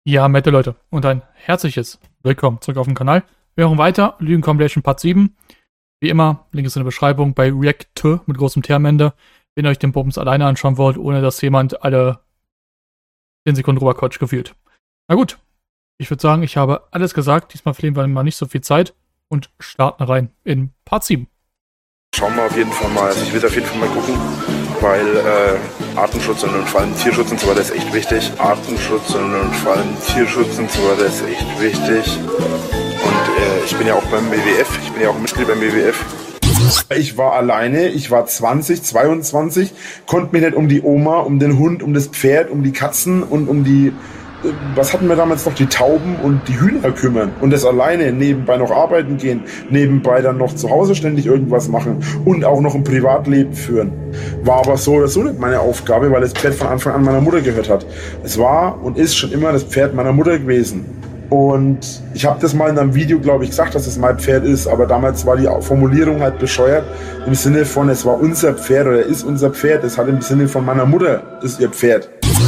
Ja, nette Leute und ein herzliches Willkommen zurück auf dem Kanal. Wir hören weiter, Lügen Compilation Part 7. Wie immer, Link ist in der Beschreibung bei React mit großem T am Ende, wenn ihr euch den Bums alleine anschauen wollt, ohne dass jemand alle 10 Sekunden drüber quatscht gefühlt. Na gut, ich würde sagen, ich habe alles gesagt, diesmal verlieren wir mal nicht so viel Zeit und starten rein in Part 7. Schauen wir auf jeden Fall mal, also ich will auf jeden Fall mal gucken, weil Artenschutz und vor allem Tierschutz und so weiter ist echt wichtig. Artenschutz und vor allem Tierschutz und so weiter ist echt wichtig. Und ich bin ja auch beim WWF, ich bin ja auch Mitglied beim WWF. Ich war alleine, ich war 20, 22, konnte mich nicht um die Oma, um den Hund, um das Pferd, um die Katzen und um die, was hatten wir damals noch, die Tauben und die Hühner kümmern. Und das alleine, nebenbei noch arbeiten gehen, nebenbei dann noch zu Hause ständig irgendwas machen und auch noch ein Privatleben führen. War aber so oder so nicht meine Aufgabe, weil das Pferd von Anfang an meiner Mutter gehört hat. Es war und ist schon immer das Pferd meiner Mutter gewesen. Und ich habe das mal in einem Video, glaube ich, gesagt, dass es mein Pferd ist, aber damals war die Formulierung halt bescheuert, im Sinne von, es war unser Pferd oder ist unser Pferd, es hat im Sinne von meiner Mutter ist ihr Pferd.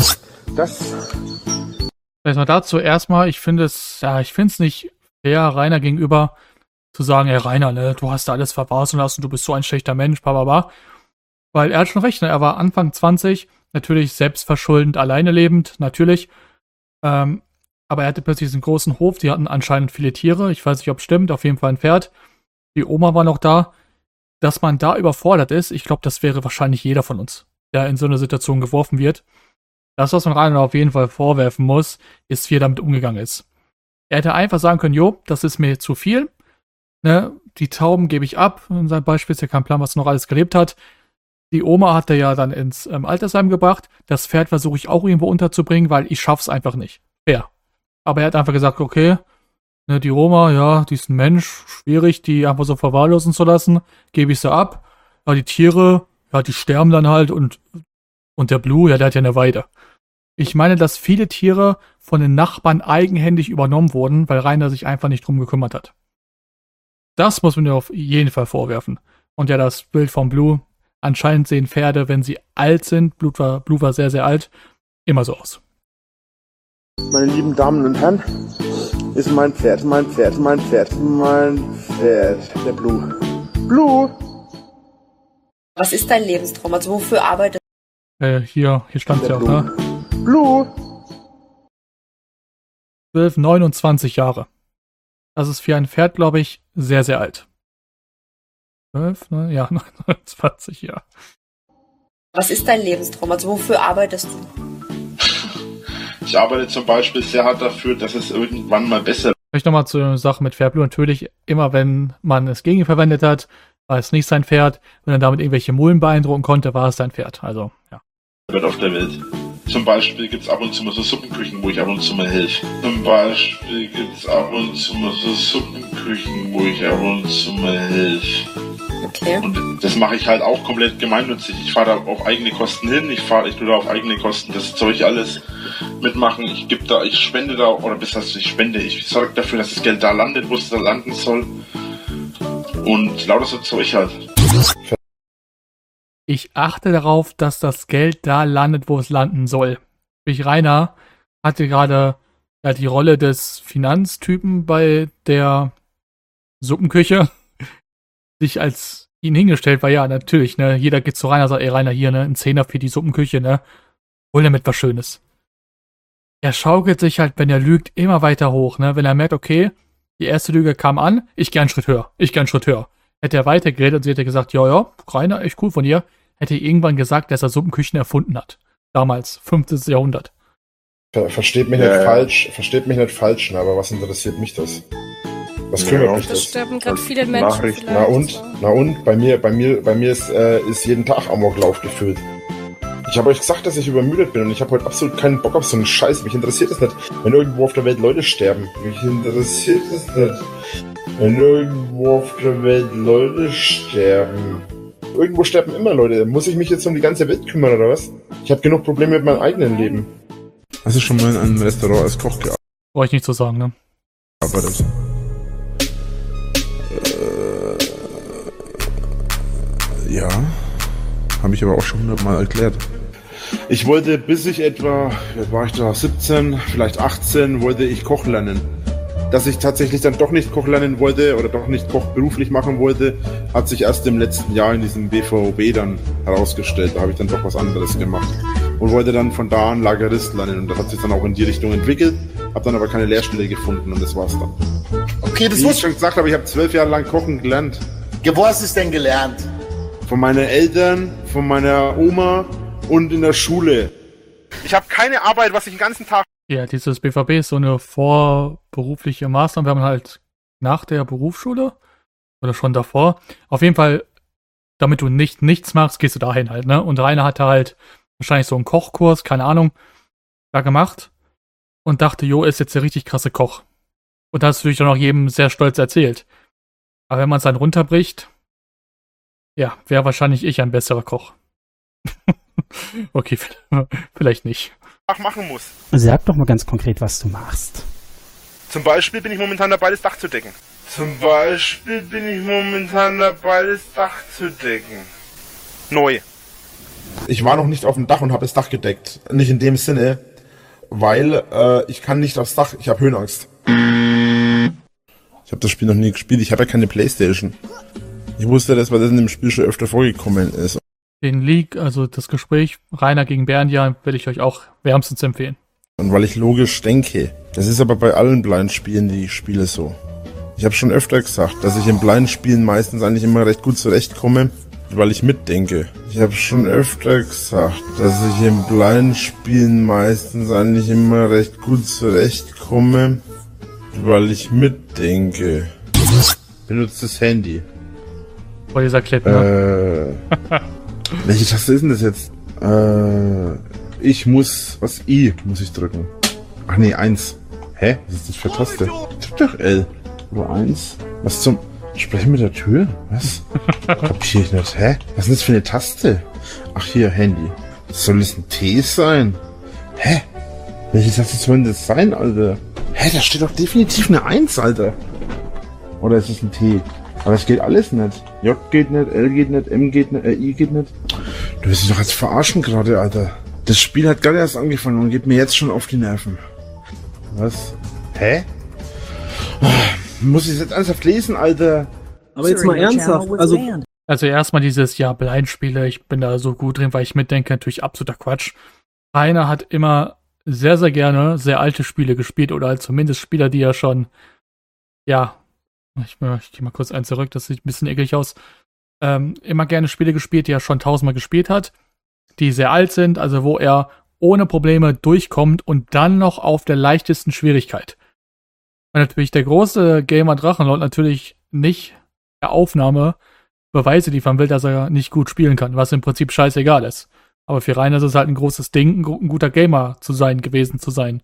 Erstmal dazu, ich finde es nicht fair, Rainer gegenüber zu sagen, ey Rainer, ne, du hast da alles verbasen lassen, du bist so ein schlechter Mensch, bla. Weil er hat schon recht, ne, er war Anfang 20, natürlich selbstverschuldend, alleine lebend, natürlich, aber er hatte plötzlich diesen großen Hof, die hatten anscheinend viele Tiere, ich weiß nicht, ob es stimmt, auf jeden Fall ein Pferd. Die Oma war noch da. Dass man da überfordert ist, ich glaube, das wäre wahrscheinlich jeder von uns, der in so eine Situation geworfen wird. Das, was man Rainer auf jeden Fall vorwerfen muss, ist, wie er damit umgegangen ist. Er hätte einfach sagen können, jo, das ist mir zu viel, ne, die Tauben gebe ich ab, in seinem Beispiel ist ja kein Plan, was noch alles gelebt hat. Die Oma hat er ja dann ins Altersheim gebracht, das Pferd versuche ich auch irgendwo unterzubringen, weil ich schaff's einfach nicht. Fair. Aber er hat einfach gesagt, okay, ne, die Oma, ja, die ist ein Mensch, schwierig, die einfach so verwahrlosen zu lassen, gebe ich sie ab. Ja, die Tiere, ja, die sterben dann halt und der Blue, ja, der hat ja eine Weide. Ich meine, dass viele Tiere von den Nachbarn eigenhändig übernommen wurden, weil Rainer sich einfach nicht drum gekümmert hat. Das muss man dir auf jeden Fall vorwerfen. Und ja, das Bild von Blue, anscheinend sehen Pferde, wenn sie alt sind, Blue war sehr, sehr alt, immer so aus. Meine lieben Damen und Herren, ist mein Pferd, der Blue. Blue! Was ist dein Lebenstraum? Also wofür arbeitest Hier stand es ja auch, ne? Blue! 12, 29 Jahre. Das ist für ein Pferd, glaube ich, sehr, sehr alt. 12, ne? Ja, 29 Jahre. Was ist dein Lebenstraum? Also wofür arbeitest du? Ich arbeite zum Beispiel sehr hart dafür, dass es irgendwann mal besser wird. Vielleicht nochmal zur Sache mit Pferd Blue. Natürlich, immer wenn man es gegen ihn verwendet hat, war es nicht sein Pferd. Wenn er damit irgendwelche Mullen beeindrucken konnte, war es sein Pferd. Also, ja. Auf der Welt. Zum Beispiel gibt es ab und zu mal so Suppenküchen, wo ich ab und zu mal helfe. Okay. Und das mache ich halt auch komplett gemeinnützig. Ich fahre da auf eigene Kosten hin, ich tue da auf eigene Kosten das Zeug alles mitmachen. Ich spende da, oder bis das ich spende, ich sorge dafür, dass das Geld da landet, wo es da landen soll. Und lauter so Zeug halt. Ich achte darauf, dass das Geld da landet, wo es landen soll. Rainer hatte gerade die Rolle des Finanztypen bei der Suppenküche sich als ihn hingestellt, weil ja, natürlich, ne, jeder geht zu Rainer und sagt, ey Rainer, hier, ne, ein Zehner für die Suppenküche, ne, hol damit was Schönes. Er schaukelt sich halt, wenn er lügt, immer weiter hoch, ne, wenn er merkt, okay, die erste Lüge kam an, ich geh einen Schritt höher. Hätte er weitergeredet und sie hätte gesagt, ja, Rainer, echt cool von dir, hätte er irgendwann gesagt, dass er Suppenküchen erfunden hat. Damals, 15. Jahrhundert. Versteht mich nicht falsch, aber was interessiert mich das? Was kümmert mich Das das? sterben gerade viele Menschen. Na und? Bei mir ist jeden Tag Amoklauf gefüllt. Ich habe euch gesagt, dass ich übermüdet bin und ich habe heute absolut keinen Bock auf so einen Scheiß. Mich interessiert es nicht, wenn irgendwo auf der Welt Leute sterben. Mich interessiert es nicht, wenn irgendwo auf der Welt Leute sterben. Irgendwo sterben immer Leute. Muss ich mich jetzt um die ganze Welt kümmern, oder was? Ich habe genug Probleme mit meinem eigenen Leben. Hast du schon mal in einem Restaurant als Koch Brauche ich nicht zu sagen, ne? gearbeitet? Ja. Habe ich aber auch schon 100-mal erklärt. Ich wollte, bis ich etwa, war ich da 17, vielleicht 18, wollte ich Koch lernen. Dass ich tatsächlich dann doch nicht Koch lernen wollte oder doch nicht Koch beruflich machen wollte, hat sich erst im letzten Jahr in diesem BVB dann herausgestellt. Da habe ich dann doch was anderes gemacht und wollte dann von da an Lagerist lernen. Und das hat sich dann auch in die Richtung entwickelt, habe dann aber keine Lehrstelle gefunden und das war's dann. Okay, das Wie ich schon gesagt habe, ich habe 12 Jahre lang Kochen gelernt. Wo hast du es denn gelernt? Von meinen Eltern, von meiner Oma und in der Schule. Ich habe keine Arbeit, was ich den ganzen Tag... Ja, dieses BVB ist so eine vorberufliche Maßnahme. Wir haben halt nach der Berufsschule oder schon davor. Auf jeden Fall, damit du nichts machst, gehst du dahin halt, ne? Und Rainer hatte halt wahrscheinlich so einen Kochkurs, keine Ahnung, da gemacht und dachte, jo, ist jetzt der richtig krasse Koch. Und das hast du natürlich dann auch jedem sehr stolz erzählt. Aber wenn man es dann runterbricht, ja, wäre wahrscheinlich ich ein besserer Koch. Okay, vielleicht nicht. machen muss. Sag doch mal ganz konkret, was du machst. Zum Beispiel bin ich momentan dabei, das Dach zu decken. Neu. Ich war noch nicht auf dem Dach und habe das Dach gedeckt. Nicht in dem Sinne, weil ich kann nicht aufs Dach. Ich habe Höhenangst. Ich habe das Spiel noch nie gespielt. Ich habe ja keine Playstation. Ich wusste das, weil das in dem Spiel schon öfter vorgekommen ist. Den League, also das Gespräch Rainer gegen Bernja, will ich euch auch wärmstens empfehlen. Und weil ich logisch denke. Das ist aber bei allen Blindspielen, die ich spiele, so. Ich habe schon öfter gesagt, dass ich in Blindspielen meistens eigentlich immer recht gut zurechtkomme, weil ich mitdenke. Ich habe schon öfter gesagt, dass ich in Blindspielen meistens eigentlich immer recht gut zurechtkomme, weil ich mitdenke. Benutzt das Handy. Vor dieser Clip, ne? Welche Taste ist denn das jetzt? Ich muss... Was? I muss ich drücken. Ach nee, 1. Hä? Was ist das für Taste? Drück doch L. Oder 1. Was zum... Sprechen mit der Tür? Was? Kapier ich nicht. Hä? Was ist das für eine Taste? Ach hier, Handy. Soll das ein T sein? Hä? Welche Taste soll denn das sein, Alter? Hä? Da steht doch definitiv eine 1, Alter. Oder ist es ein T? Aber es geht alles nicht. J geht nicht, L geht nicht, M geht nicht, I geht nicht. Du willst dich doch jetzt verarschen gerade, Alter. Das Spiel hat gerade erst angefangen und geht mir jetzt schon auf die Nerven. Was? Hä? Muss ich jetzt ernsthaft lesen, Alter? Aber jetzt mal ernsthaft, Also erstmal dieses, ja, Blindspiele, ich bin da so gut drin, weil ich mitdenke, natürlich absoluter Quatsch. Rainer hat immer sehr, sehr gerne sehr alte Spiele gespielt oder halt zumindest Spieler, die ja schon, ja, ich gehe mal kurz einen zurück, das sieht ein bisschen eklig aus, immer gerne Spiele gespielt, die er schon 1000-mal gespielt hat, die sehr alt sind, also wo er ohne Probleme durchkommt und dann noch auf der leichtesten Schwierigkeit. Und natürlich der große Gamer Drachenlord natürlich nicht der Aufnahme Beweise liefern will, dass er nicht gut spielen kann, was im Prinzip scheißegal ist. Aber für Rainer ist es halt ein großes Ding, ein guter Gamer gewesen zu sein.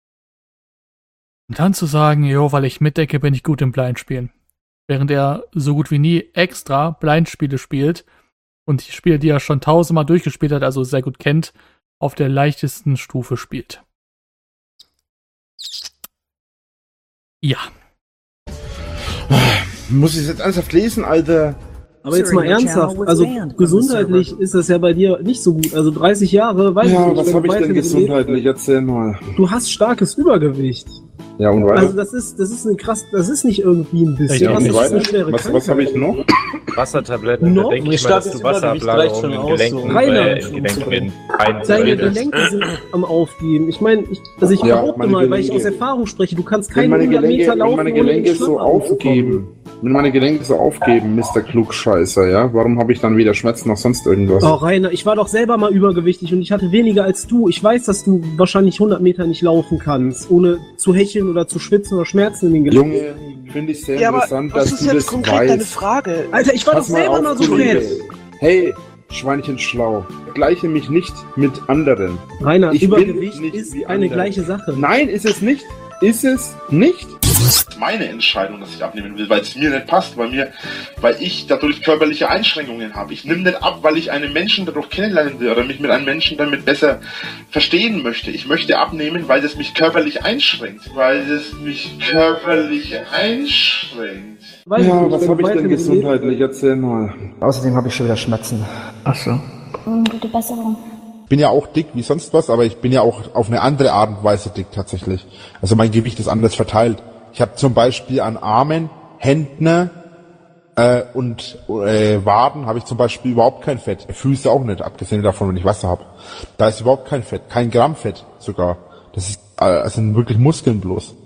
Und dann zu sagen, jo, weil ich mitdecke, bin ich gut im Blindspielen. Während er so gut wie nie extra Blindspiele spielt und die Spiele, die er schon 1000-mal durchgespielt hat, also sehr gut kennt, auf der leichtesten Stufe spielt. Ja. Muss ich jetzt ernsthaft lesen, Alter? Aber jetzt mal ernsthaft, also gesundheitlich ist das ja bei dir nicht so gut. Also 30 Jahre, weiß ich nicht. Was habe ich denn gesundheitlich? Erzähl mal. Du hast starkes Übergewicht. Ja, und weiter? Also das ist eine krass, das ist nicht irgendwie ein bisschen. Ja, das ist weiter? eine schwere Was habe ich noch? Wassertabletten, No? da denke ich mal, dass du Wasserablagerungen in Gelenken, Deine Gelenke sind am Aufgeben. Ich meine, ich behaupte mal, weil ich aus Erfahrung spreche, du kannst keine 100 Meter laufen. Wenn meine Gelenke so aufgeben, Mr. Klugscheißer, ja, warum habe ich dann weder Schmerzen noch sonst irgendwas? Oh, Rainer, ich war doch selber mal übergewichtig und ich hatte weniger als du. Ich weiß, dass du wahrscheinlich 100 Meter nicht laufen kannst, ohne zu hecheln oder zu schwitzen oder Schmerzen in den Gelenken. Junge, finde ich sehr interessant, dass du das weißt. Was ist jetzt konkret deine Frage? Alter, ich war doch selber mal so fett. Hey, Schweinchen schlau. Vergleiche mich nicht mit anderen. Rainer, Ich Übergewicht bin nicht ist wie eine andere. gleiche Sache. Nein, ist es nicht. Ist es nicht? Meine Entscheidung, dass ich abnehmen will, weil es mir nicht passt, weil ich dadurch körperliche Einschränkungen habe. Ich nehme nicht ab, weil ich einen Menschen dadurch kennenlernen will oder mich mit einem Menschen damit besser verstehen möchte. Ich möchte abnehmen, weil es mich körperlich einschränkt. Weiß Ja, nicht, was wenn habe du ich denn weiter gesundheitlich? Erzähl mal. Außerdem habe ich schon wieder Schmerzen. Gute Besserung. bin ja auch dick wie sonst was, aber ich bin ja auch auf eine andere Art und Weise dick tatsächlich. Also mein Gewicht ist anders verteilt. Ich habe zum Beispiel an Armen, Händen und Waden habe ich zum Beispiel überhaupt kein Fett. Füße auch nicht, abgesehen davon, wenn ich Wasser habe. Da ist überhaupt kein Fett, kein Gramm Fett sogar. Das sind wirklich Muskeln bloß.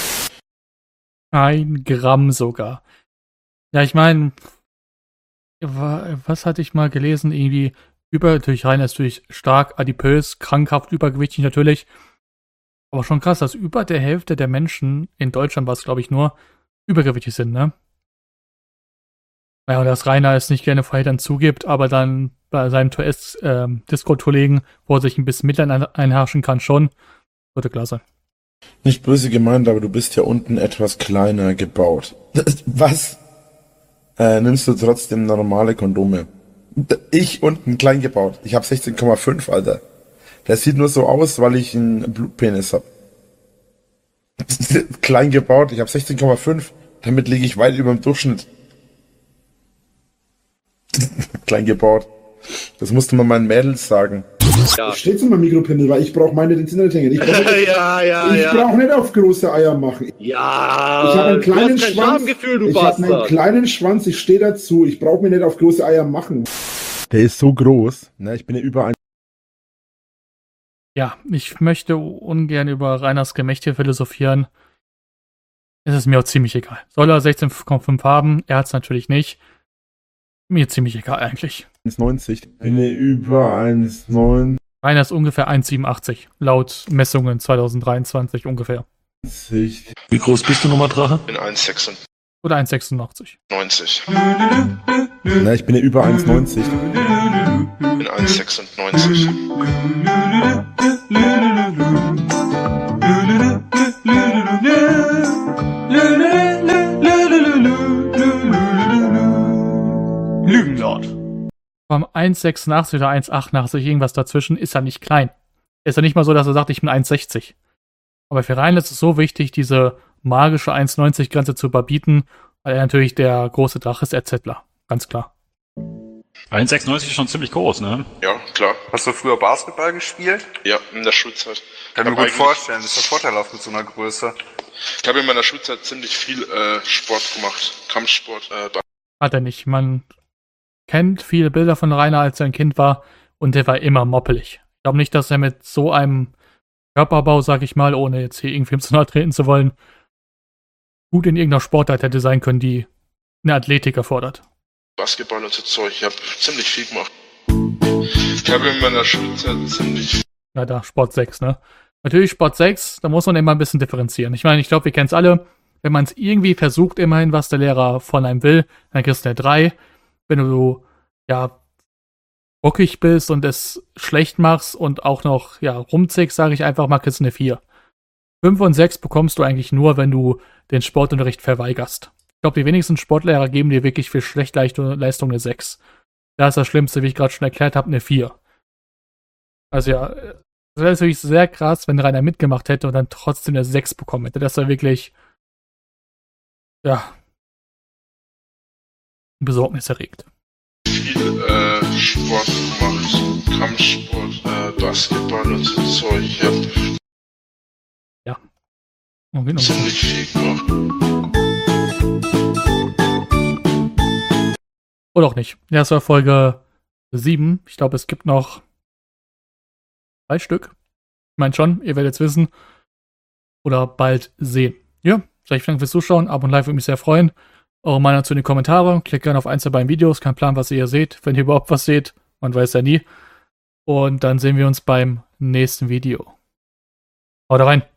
1 Gramm sogar. Ja, ich meine, was hatte ich mal gelesen? Irgendwie natürlich Rainer ist natürlich stark adipös, krankhaft, übergewichtig natürlich. Aber schon krass, dass über der Hälfte der Menschen in Deutschland, was glaube ich nur, übergewichtig sind, ne? Ja, und dass Rainer es nicht gerne vorher dann zugibt, aber dann bei seinem Discord-Kollegen, wo er sich ein bisschen Mitleid einherrschen kann, schon. Gute Klasse. Nicht böse gemeint, aber du bist ja unten etwas kleiner gebaut. Was? Nimmst du trotzdem normale Kondome? Ich unten klein gebaut. Ich habe 16,5, Alter. Das sieht nur so aus, weil ich einen Blutpenis hab. Klein gebaut, ich habe 16,5. Damit liege ich weit über dem Durchschnitt. Klein gebaut. Das musste man meinen Mädels sagen. Ja. Steht so mein Mikropendel, weil ich brauche meine Internet-Hänge. Ich brauche nicht auf große Eier machen. Ja, ich habe einen kleinen Schwanz. Ich habe einen kleinen Schwanz, ich stehe dazu. Ich brauche mir nicht auf große Eier machen. Der ist so groß, ne? Ich bin ja über ein. Ja, ich möchte ungern über Rainers Gemächte philosophieren. Es ist mir auch ziemlich egal. Soll er 16,5 haben? Er hat es natürlich nicht. Mir ziemlich egal eigentlich. 1,90. Bin ja über 1,90. Rainer ist ungefähr 1,87. Laut Messungen 2023 ungefähr. Wie groß bist du nochmal, Drache? Ich bin 1,86. Oder 1,86. 90. Na, ich bin ja über 1,90. Ich bin 1,96. Lügenlord. Vom 1,86 oder 1,88, irgendwas dazwischen, ist er nicht klein. Ist ja nicht mal so, dass er sagt, ich bin 1,60. Aber für Rainer ist es so wichtig, diese magische 1,90-Grenze zu überbieten, weil er natürlich der große Drache ist, etc. Ganz klar. 1,96 ist schon ziemlich groß, ne? Ja, klar. Hast du früher Basketball gespielt? Ja, in der Schulzeit. Kann mir gut vorstellen, das ist der Vorteil mit so einer Größe. Ich habe in meiner Schulzeit ziemlich viel Sport gemacht. Kampfsport. Hat er nicht. Man kennt viele Bilder von Rainer, als er ein Kind war, und der war immer moppelig. Ich glaube nicht, dass er mit so einem Körperbau, sag ich mal, ohne jetzt hier irgendwie zu nahe treten zu wollen, gut in irgendeiner Sportart hätte sein können, die eine Athletik erfordert. Basketball und so Zeug, ich habe ziemlich viel gemacht. Ich habe in meiner Schulzeit ziemlich viel. Ja, da, Sport 6, ne? Natürlich Sport 6, da muss man immer ein bisschen differenzieren. Ich meine, ich glaube, wir kennen es alle. Wenn man es irgendwie versucht, immerhin, was der Lehrer von einem will, dann kriegst du eine 3. Wenn du, ja, bockig bist und es schlecht machst und auch noch, ja, rumzickst, sage ich einfach mal, kriegst du eine 4. 5 und 6 bekommst du eigentlich nur, wenn du den Sportunterricht verweigerst. Ich glaube, die wenigsten Sportlehrer geben dir wirklich für schlechte Leistung eine 6. Da ist das Schlimmste, wie ich gerade schon erklärt habe, eine 4. Also ja, das wäre natürlich sehr krass, wenn Rainer mitgemacht hätte und dann trotzdem eine 6 bekommen hätte. Das wäre wirklich, ja, besorgniserregend. Viel Sport gemacht, Kampfsport, Basketball und so Zeug. Ja. Okay, ziemlich viel gemacht. Oder auch nicht. Das war Folge 7. Ich glaube, es gibt noch 3 Stück. Ich meine schon, ihr werdet es wissen. Oder bald sehen. Ja, sag ich vielen Dank fürs Zuschauen. Ab und Live würde mich sehr freuen. Eure Meinung zu den Kommentaren. Klickt gerne auf eins der beiden Videos. Kein Plan, was ihr seht. Wenn ihr überhaupt was seht. Man weiß ja nie. Und dann sehen wir uns beim nächsten Video. Haut rein.